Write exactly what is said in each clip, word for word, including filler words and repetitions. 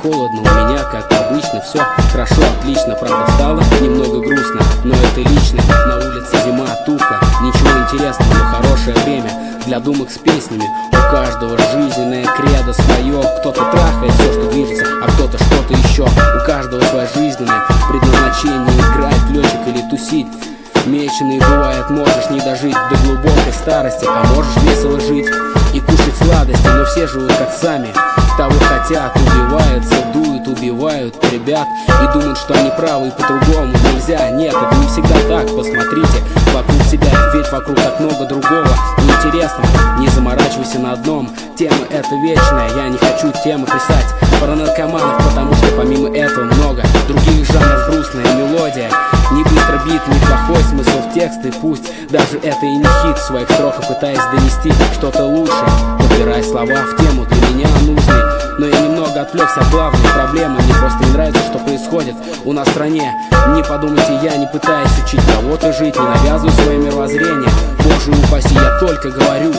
холодно, у меня, как обычно, все хорошо, отлично. Правда, стало немного грустно, но это лично. На улице зима, туха, ничего интересного, но хорошее время для думок с песнями. У каждого жизненное кредо свое. Кто-то трахает все, что движется, а кто-то что-то еще. У каждого свое жизненное предназначение: играть, летчик или тусить. Меченый бывает, можешь не дожить до глубокой старости, а можешь весело жить и кушать сладости. Но все живут как сами того хотят, убиваются, дуют, убивают ребят и думают, что они правы и по-другому нельзя. Нет, это не всегда так, посмотрите вокруг себя, ведь вокруг так много другого неинтересного. Не заморачивайся на одном, тема это вечная. Я не хочу темы писать про наркоманов, потому что помимо этого много других жанров. Грустная мелодия, не быстро бит, неплохой смысл в тексты. Пусть даже это и не хит, в своих строках пытаясь донести что-то лучше, подбирай слова в тему для меня нужные. Но я немного отвлекся от главной проблемы. Мне просто не нравится, что происходит у нас в стране. Не подумайте, я не пытаюсь учить кого-то жить, не навязываю свое мировоззрение. Боже упаси, я только говорю,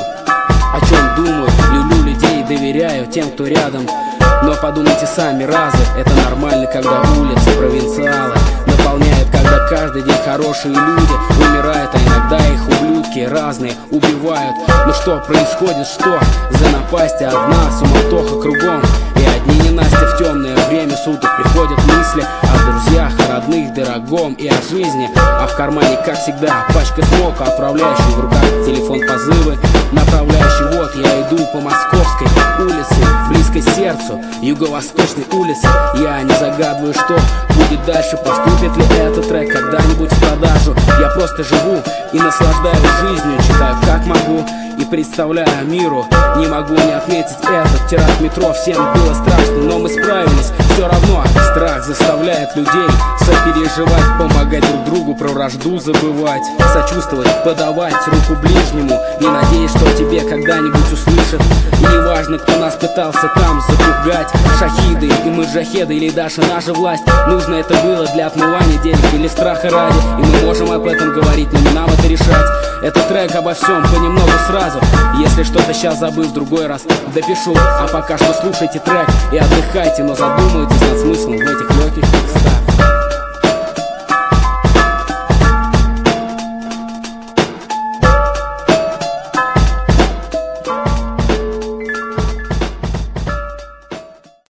о чем думаю. Люблю людей, доверяю тем, кто рядом. Но подумайте сами, разве это нормально, когда улицы провинциалы наполняют, когда каждый день хорошие люди умирают, а иногда их ублюдки разные убивают? Ну что происходит, что за напасть одна, суматоха кругом, и одни ненастья в темное время суток. Приходят мысли о друзьях, о родных, дорогом и о жизни, а в кармане, как всегда, пачка смока, отправляющий в руках телефон позывы, направляющий. Вот я иду по Московской улице, близко к сердцу юго-восточной улицы. Я не загадываю, что будет дальше, поступит ли этот трек когда-нибудь в продажу. Я просто живу и наслаждаюсь жизнью, читаю как могу и представляю миру. Не могу не отметить этот теракт в метро. Всем было страшно, но мы справились. Все равно страх заставляет людей сопереживать, помогать друг другу, про вражду забывать, сочувствовать, подавать руку ближнему, не надеясь, что тебе когда-нибудь услышат. И неважно, кто нас пытался там запугать, шахиды и маджахеды или даже наша власть. Нужно это было для отмывания денег или страха ради, и мы можем об этом говорить, но не нам это решать. Это трек обо всем, понемногу сразу. Если что-то сейчас забыл, в другой раз допишу. А пока что слушайте трек и отдыхайте, но задумайтесь над смыслом в этих легких